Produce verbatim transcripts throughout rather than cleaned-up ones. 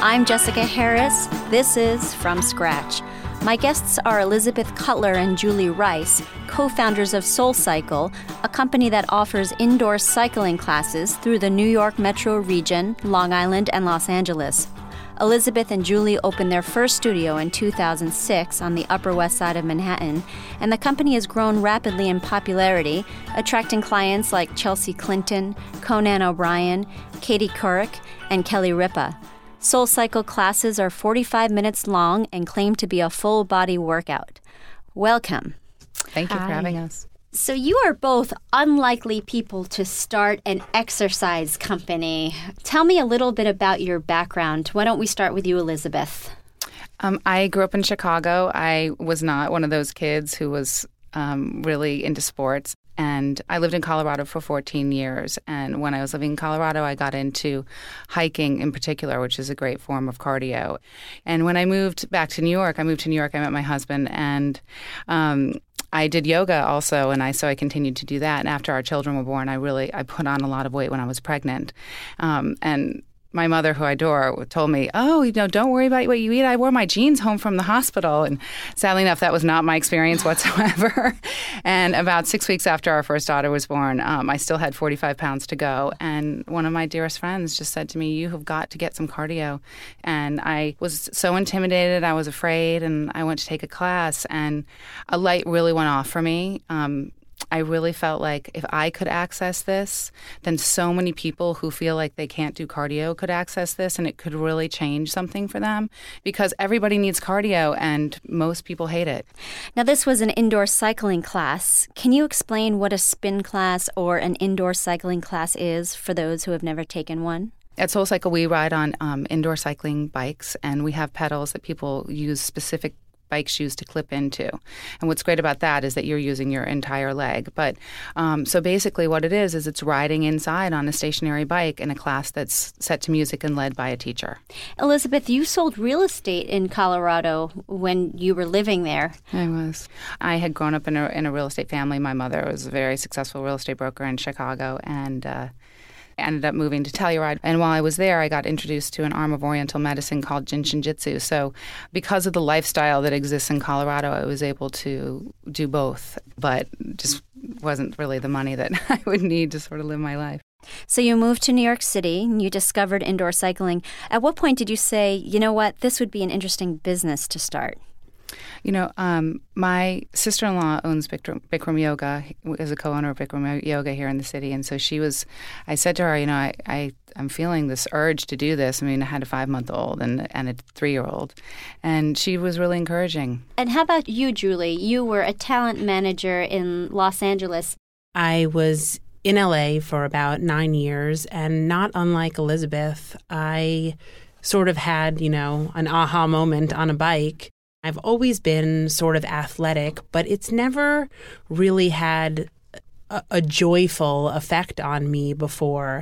I'm Jessica Harris. This is From Scratch. My guests are Elizabeth Cutler and Julie Rice, co-founders of SoulCycle, a company that offers indoor cycling classes through the New York metro region, Long Island, and Los Angeles. Elizabeth and Julie opened their first studio in two thousand six on the Upper West Side of Manhattan, and the company has grown rapidly in popularity, attracting clients like Chelsea Clinton, Conan O'Brien, Katie Couric, and Kelly Ripa. SoulCycle classes are forty-five minutes long and claim to be a full-body workout. Welcome. Thank you Hi. for having us. So you are both unlikely people to start an exercise company. Tell me a little bit about your background. Why don't we start with you, Elizabeth? Um, I grew up in Chicago. I was not one of those kids who was um, really into sports. And I lived in Colorado for fourteen years. And when I was living in Colorado, I got into hiking in particular, which is a great form of cardio. And when I moved back to New York, I moved to New York, I met my husband, and um, I did yoga also, and I so I continued to do that. And after our children were born, I really I put on a lot of weight when I was pregnant. Um, and my mother, who I adore, told me, oh, you know, don't worry about what you eat. I wore my jeans home from the hospital. And sadly enough, that was not my experience whatsoever. And about six weeks after our first daughter was born, um, I still had forty-five pounds to go. And one of my dearest friends just said to me, you have got to get some cardio. And I was so intimidated. I was afraid. And I went to take a class. And a light really went off for me. Um, I really felt like if I could access this, then so many people who feel like they can't do cardio could access this, and it could really change something for them, because everybody needs cardio and most people hate it. Now, this was an indoor cycling class. Can you explain what a spin class or an indoor cycling class is for those who have never taken one? At SoulCycle, we ride on um, indoor cycling bikes, and we have pedals that people use specific bike shoes to clip into. And what's great about that is that you're using your entire leg. But um, so basically what it is, is it's riding inside on a stationary bike in a class that's set to music and led by a teacher. Elizabeth, you sold real estate in Colorado when you were living there. I was. I had grown up in a, in a real estate family. My mother was a very successful real estate broker in Chicago, and uh, ended up moving to Telluride. And while I was there, I got introduced to an arm of Oriental medicine called Jinshin Jitsu. So because of the lifestyle that exists in Colorado, I was able to do both, but just wasn't really the money that I would need to sort of live my life. So you moved to New York City and you discovered indoor cycling. At what point did you say, you know what, this would be an interesting business to start? You know, um, my sister-in-law owns Bikram, Bikram Yoga, is a co-owner of Bikram Yoga here in the city. And so she was, I said to her, you know, I, I, I'm feeling this urge to do this. I mean, I had a five-month-old and, and a three-year-old. And she was really encouraging. And how about you, Julie? You were a talent manager in Los Angeles. I was in L A for about nine years. And not unlike Elizabeth, I sort of had, you know, an aha moment on a bike. I've always been sort of athletic, but it's never really had a, a joyful effect on me before.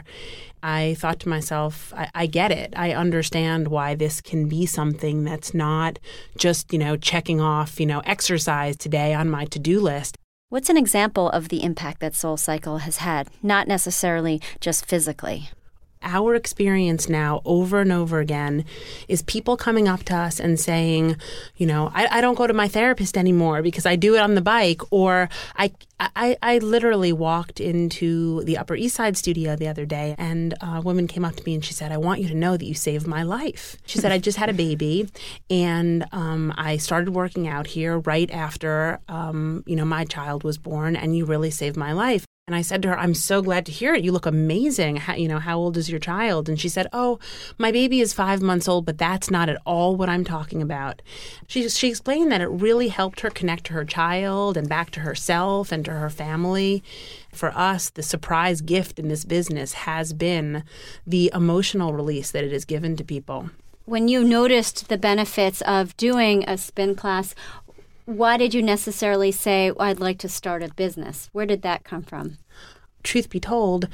I thought to myself, I, I get it. I understand why this can be something that's not just, you know, checking off, you know, exercise today on my to-do list. What's an example of the impact that SoulCycle has had, not necessarily just physically? Our experience now over and over again is people coming up to us and saying, you know, I, I don't go to my therapist anymore because I do it on the bike. Or I, I, I literally walked into the Upper East Side studio the other day and a woman came up to me and she said, I want you to know that you saved my life. She said, I just had a baby and um, I started working out here right after, um, you know, my child was born, and you really saved my life. And I said to her, I'm so glad to hear it. You look amazing. How, you know, how old is your child? And she said, oh, my baby is five months old, but that's not at all what I'm talking about. She, she explained that it really helped her connect to her child and back to herself and to her family. For us, the surprise gift in this business has been the emotional release that it has given to people. When you noticed the benefits of doing a spin class, why did you necessarily say, well, I'd like to start a business? Where did that come from? Truth be told,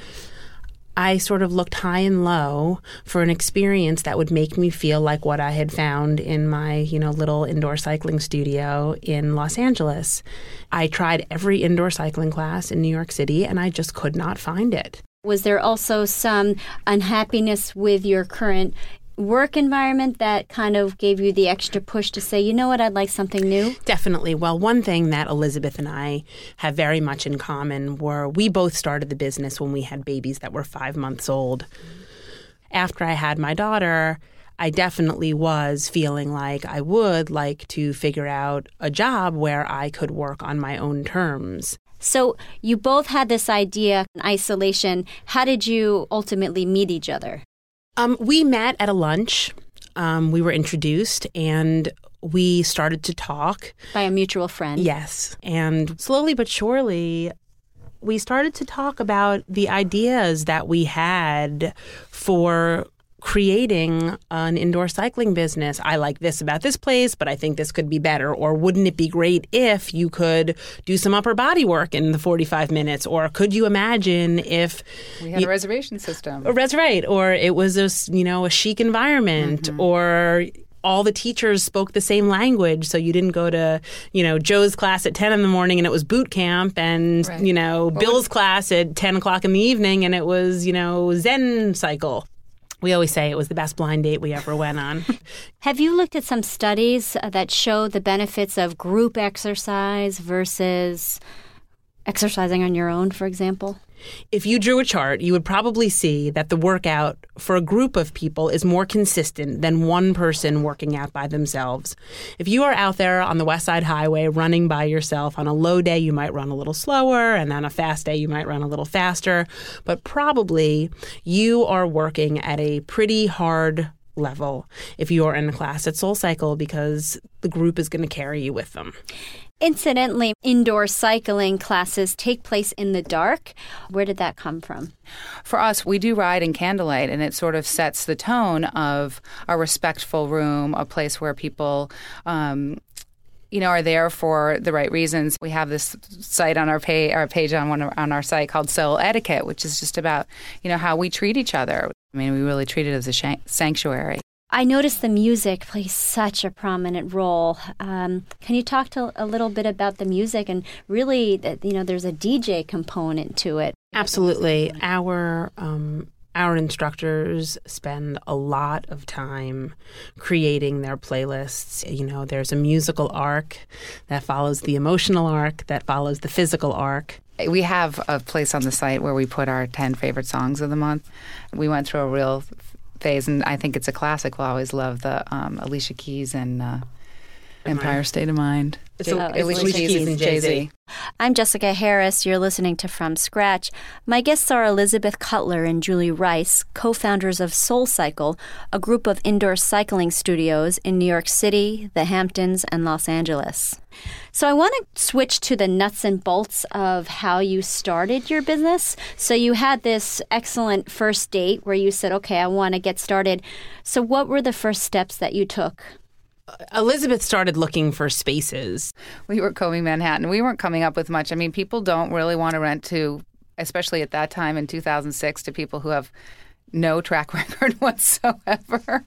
I sort of looked high and low for an experience that would make me feel like what I had found in my, you know, little indoor cycling studio in Los Angeles. I tried every indoor cycling class in New York City, and I just could not find it. Was there also some unhappiness with your current work environment that kind of gave you the extra push to say, you know what, I'd like something new? Definitely. Well, one thing that Elizabeth and I have very much in common were we both started the business when we had babies that were five months old. After I had my daughter, I definitely was feeling like I would like to figure out a job where I could work on my own terms. So you both had this idea in isolation. How did you ultimately meet each other? Um, we met at a lunch. Um, we were introduced and we started to talk. By a mutual friend? Yes. And slowly but surely, we started to talk about the ideas that we had for creating an indoor cycling business. I like this about this place, but I think this could be better. Or wouldn't it be great if you could do some upper body work in the forty-five minutes? Or could you imagine if we had you, a reservation system? That's right. Or it was a, you know, a chic environment, mm-hmm. or all the teachers spoke the same language, so you didn't go to, you know, Joe's class at ten in the morning and it was boot camp, and, right. you know, what Bill's was- class at ten o'clock in the evening and it was, you know, Zen cycle. We always say it was the best blind date we ever went on. Have you looked at some studies that show the benefits of group exercise versus exercising on your own, for example? If you drew a chart, you would probably see that the workout for a group of people is more consistent than one person working out by themselves. If you are out there on the West Side Highway running by yourself, on a low day you might run a little slower, and on a fast day you might run a little faster. But probably you are working at a pretty hard level if you are in a class at SoulCycle, because the group is going to carry you with them. Incidentally, indoor cycling classes take place in the dark. Where did that come from? For us, we do ride in candlelight, and it sort of sets the tone of a respectful room, a place where people um, you know, are there for the right reasons. We have this site on our page, our page on one on our site called Soul Etiquette, which is just about, you know, how we treat each other. I mean, we really treat it as a sh- sanctuary. I noticed the music plays such a prominent role. Um, can you talk to a little bit about the music and really, you know, there's a D J component to it? Absolutely. Our um, our instructors spend a lot of time creating their playlists. You know, there's a musical arc that follows the emotional arc, that follows the physical arc. We have a place on the site where we put our ten favorite songs of the month. We went through a real phase, and I think it's a classic. We'll always love the um, Alicia Keys and uh, Empire State of Mind. So oh, Alicia, Alicia Keys, Keys and Jay-Z. I'm Jessica Harris. You're listening to From Scratch. My guests are Elizabeth Cutler and Julie Rice, co-founders of SoulCycle, a group of indoor cycling studios in New York City, the Hamptons, and Los Angeles. So I want to switch to the nuts and bolts of how you started your business. So you had this excellent first date where you said, okay, I want to get started. So what were the first steps that you took? Elizabeth started looking for spaces. We were combing Manhattan. We weren't coming up with much. I mean, people don't really want to rent to, especially at that time in two thousand six, to people who have no track record whatsoever.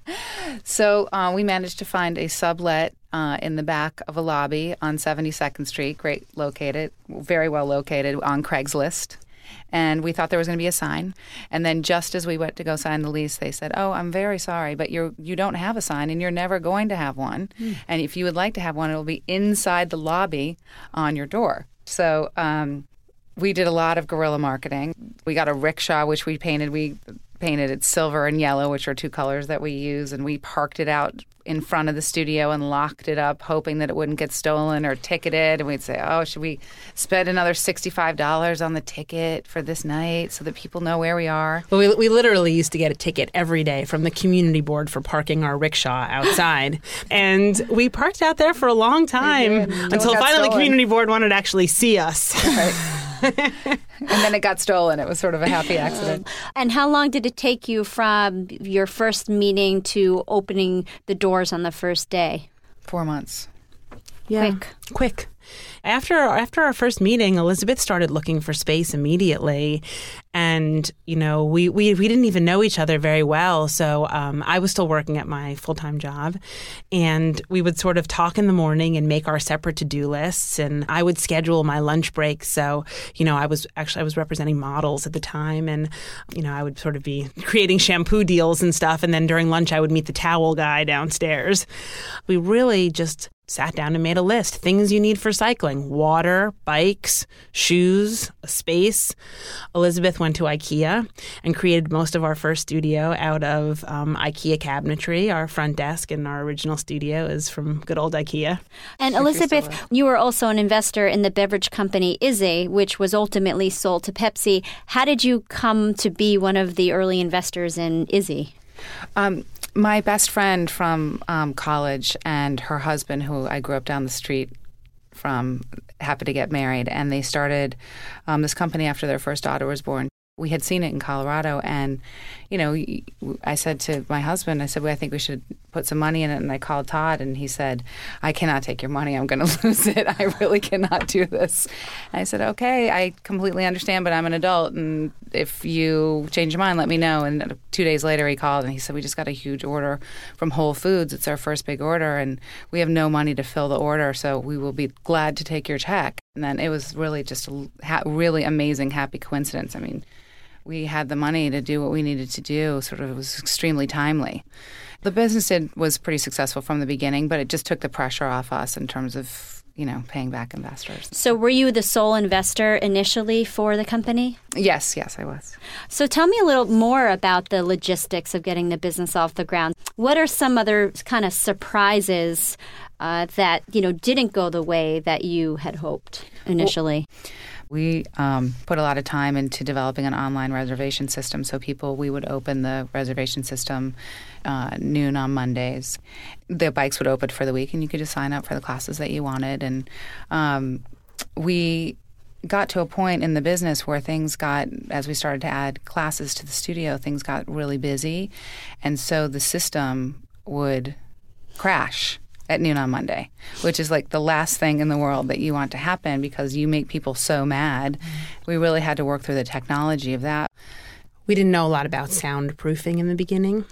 So uh, we managed to find a sublet uh, in the back of a lobby on seventy-second Street, great located, very well located on Craigslist. And we thought there was going to be a sign. And then just as we went to go sign the lease, they said, oh, I'm very sorry, but you're, you don't have a sign and you're never going to have one. Mm. And if you would like to have one, it will be inside the lobby on your door. So um, we did a lot of guerrilla marketing. We got a rickshaw, which we painted. We painted it silver and yellow, which are two colors that we use. And we parked it out in front of the studio and locked it up, hoping that it wouldn't get stolen or ticketed. And we'd say, oh, should we spend another sixty-five dollars on the ticket for this night so that people know where we are? Well, we, we literally used to get a ticket every day from the community board for parking our rickshaw outside. And we parked out there for a long time until finally the community board wanted to actually see us. Right. And then it got stolen. It was sort of a happy accident. And how long did it take you from your first meeting to opening the doors on the first day? Four months. Yeah. Quick. Quick. After after our first meeting, Elizabeth started looking for space immediately. And, you know, we, we, we didn't even know each other very well. So um, I was still working at my full-time job. And we would sort of talk in the morning and make our separate to-do lists. And I would schedule my lunch breaks. So, you know, I was actually I was representing models at the time. And, you know, I would sort of be creating shampoo deals and stuff. And then during lunch, I would meet the towel guy downstairs. We really just sat down and made a list. Things you need for cycling: water, bikes, shoes, a space. Elizabeth went to IKEA and created most of our first studio out of um, IKEA cabinetry. Our front desk in our original studio is from good old IKEA. And Elizabeth, you were also an investor in the beverage company Izze, which was ultimately sold to Pepsi. How did you come to be one of the early investors in Izze? Um, my best friend from um, college and her husband, who I grew up down the street from, happened to get married, and they started um, this company after their first daughter was born. We had seen it in Colorado, and, you know, I said to my husband, I said, well, I think we should put some money in it, and I called Todd, and he said, I cannot take your money. I'm going to lose it. I really cannot do this. And I said, okay, I completely understand, but I'm an adult, and if you change your mind, let me know. And two days later, he called, and he said, we just got a huge order from Whole Foods. It's our first big order, and we have no money to fill the order, so we will be glad to take your check. And then it was really just a ha- really amazing, happy coincidence. I mean, we had the money to do what we needed to do. Sort of, it was extremely timely. The business did, was pretty successful from the beginning, but it just took the pressure off us in terms of, you know, paying back investors. So were you the sole investor initially for the company? Yes, yes, I was. So tell me a little more about the logistics of getting the business off the ground. What are some other kind of surprises uh, that, you know, didn't go the way that you had hoped initially? Well, We um, put a lot of time into developing an online reservation system. So people, we would open the reservation system uh, noon on Mondays. The bikes would open for the week, and you could just sign up for the classes that you wanted. And um, we got to a point in the business where things got, as we started to add classes to the studio, things got really busy. And so the system would crash at noon on Monday, which is like the last thing in the world that you want to happen because you make people so mad. Mm-hmm. We really had to work through the technology of that. We didn't know a lot about soundproofing in the beginning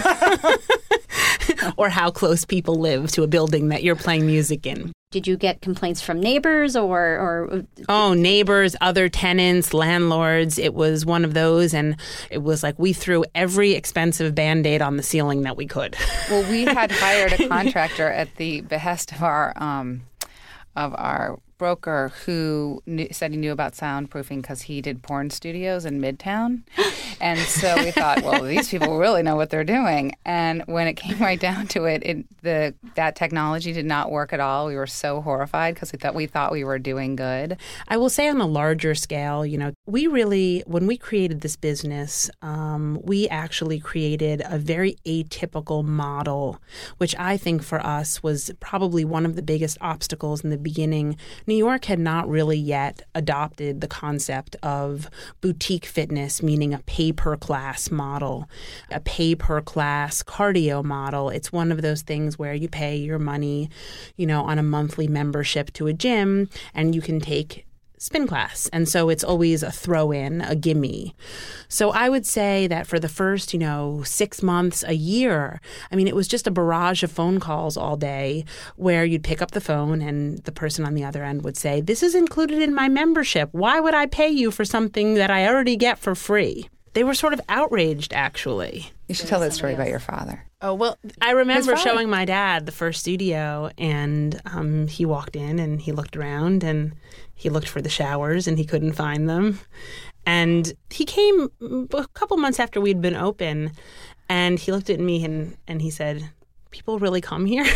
or how close people live to a building that you're playing music in. Did you get complaints from neighbors or, or? Oh, neighbors, other tenants, landlords. It was one of those. And it was like we threw every expensive Band-Aid on the ceiling that we could. Well, we had hired a contractor at the behest of our um, of our broker who knew, said he knew about soundproofing because he did porn studios in Midtown. And so we thought, well, these people really know what they're doing. And when it came right down to it, it the that technology did not work at all. We were so horrified because we thought we thought we were doing good. I will say on a larger scale, you know, we really, when we created this business, um, we actually created a very atypical model, which I think for us was probably one of the biggest obstacles in the beginning. New York had not really yet adopted the concept of boutique fitness, meaning a pay-per-class model, a pay-per-class cardio model. It's one of those things where you pay your money, you know, on a monthly membership to a gym, and you can take spin class. And so it's always a throw in, a gimme. So I would say that for the first, you know, six months, a year, I mean, it was just a barrage of phone calls all day where you'd pick up the phone and the person on the other end would say, this is included in my membership. Why would I pay you for something that I already get for free? They were sort of outraged, actually. You should tell that story about your father. Oh, well, I remember showing my dad the first studio, and um, he walked in and he looked around and he looked for the showers and he couldn't find them. And he came a couple months after we'd been open, and he looked at me and, and he said, people really come here?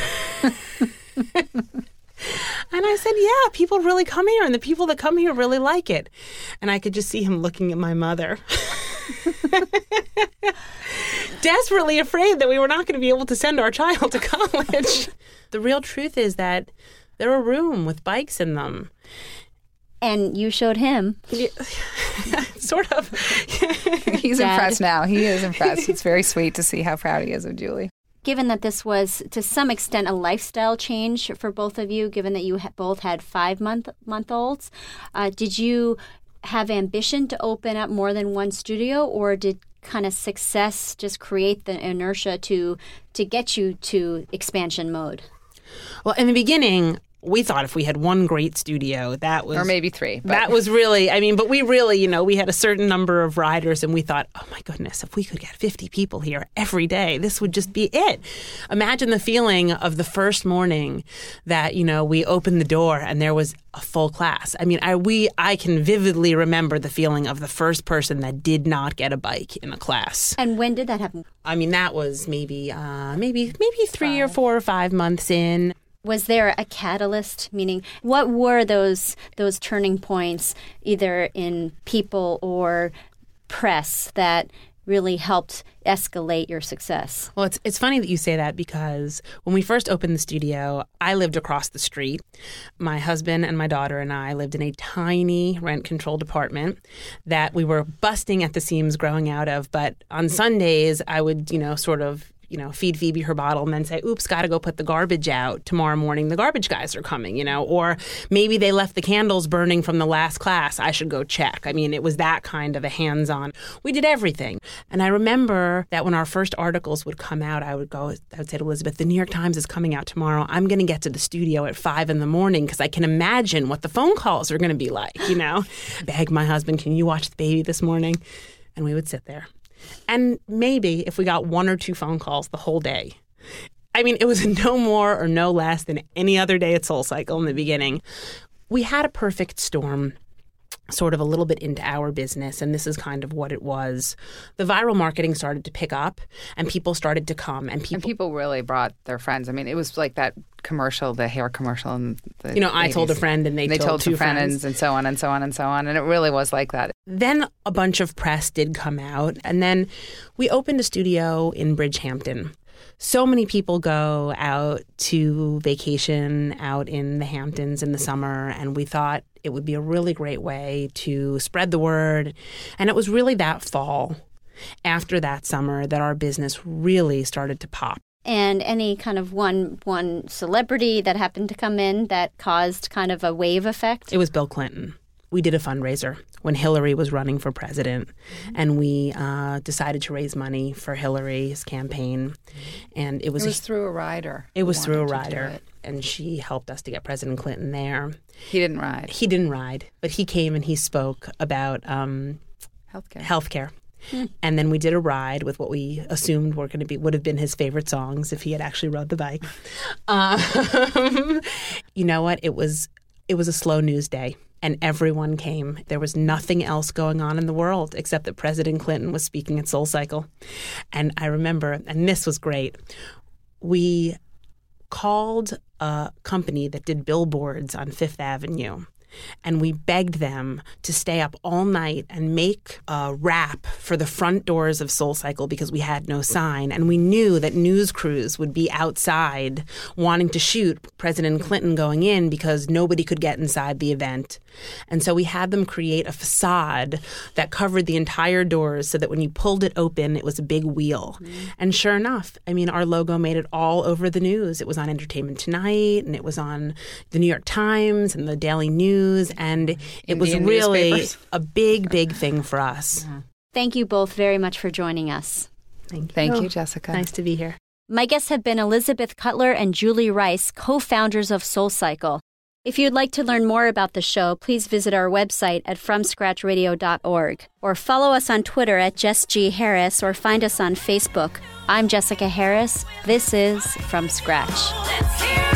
And I said, yeah, people really come here, and the people that come here really like it. And I could just see him looking at my mother. Desperately afraid that we were not going to be able to send our child to college. The real truth is that they're a room with bikes in them. And you showed him. Yeah, sort of. He's Dad. impressed now. He is impressed. It's very sweet to see how proud he is of Julie. given that this was to some extent a lifestyle change for both of you, given that you ha- both had five month month olds, uh, did you have ambition to open up more than one studio, or did kind of success just create the inertia to to get you to expansion mode? Well, in the beginning, we thought if we had one great studio, that was... Or maybe three. But. That was really, I mean, but we really, you know, we had a certain number of riders and we thought, oh my goodness, if we could get fifty people here every day, this would just be it. Imagine the feeling of the first morning that, you know, we opened the door and there was a full class. I mean, I we I can vividly remember the feeling of the first person that did not get a bike in a class. And when did that happen? I mean, that was maybe, uh, maybe, maybe three five. or four or five months in. Was there a catalyst? Meaning, what were those those turning points, either in people or press, that really helped escalate your success? Well, it's it's funny that you say that, because when we first opened the studio, I lived across the street. My husband and my daughter and I lived in a tiny rent-controlled apartment that we were busting at the seams growing out of. But on Sundays, I would, you know, sort of you know, feed Phoebe her bottle and then say, oops, got to go put the garbage out. Tomorrow morning, the garbage guys are coming, you know, or maybe they left the candles burning from the last class. I should go check. I mean, it was that kind of a hands-on. We did everything. And I remember that when our first articles would come out, I would go, I would say to Elizabeth, the New York Times is coming out tomorrow. I'm going to get to the studio at five in the morning because I can imagine what the phone calls are going to be like, you know. Beg my husband, can you watch the baby this morning? And we would sit there. And maybe if we got one or two phone calls the whole day. I mean, it was no more or no less than any other day at SoulCycle in the beginning. We had a perfect storm sort of a little bit into our business, and this is kind of what it was. The viral marketing started to pick up, and people started to come. And people, and people really brought their friends. I mean, it was like that commercial, the hair commercial. And the you know, I eighties. told a friend, and they, they told, told two friends. friends, and so on and so on and so on. And it really was like that. Then a bunch of press did come out, and then we opened a studio in Bridgehampton. So many people go out to vacation out in the Hamptons in the summer, and we thought it would be a really great way to spread the word. And it was really that fall, after that summer, that our business really started to pop. And any kind of one one celebrity that happened to come in that caused kind of a wave effect? It was Bill Clinton. We did a fundraiser when Hillary was running for president, mm-hmm. and we uh, decided to raise money for Hillary's campaign. And it was, it was a, through a rider. It was through a rider, and she helped us to get President Clinton there. He didn't ride. He didn't ride, but he came and he spoke about um, healthcare. Healthcare. Hmm. And then we did a ride with what we assumed were going to be would have been his favorite songs if he had actually rode the bike. Um, you know what? It was it was a slow news day. And everyone came. There was nothing else going on in the world except that President Clinton was speaking at SoulCycle. And I remember, and this was great, we called a company that did billboards on Fifth Avenue. And we begged them to stay up all night and make a wrap for the front doors of SoulCycle because we had no sign. And we knew that news crews would be outside wanting to shoot President Clinton going in because nobody could get inside the event. And so we had them create a facade that covered the entire doors so that when you pulled it open, it was a big wheel. Mm-hmm. And sure enough, I mean, our logo made it all over the news. It was on Entertainment Tonight, and it was on the New York Times and the Daily News. And it Indian was really newspapers. a big, big thing for us. Yeah. Thank you both very much for joining us. Thank you. Thank you, Jessica. Nice to be here. My guests have been Elizabeth Cutler and Julie Rice, co-founders of SoulCycle. If you'd like to learn more about the show, please visit our website at from scratch radio dot org or follow us on Twitter at Jess G. Harris or find us on Facebook. I'm Jessica Harris. This is From Scratch. Let's hear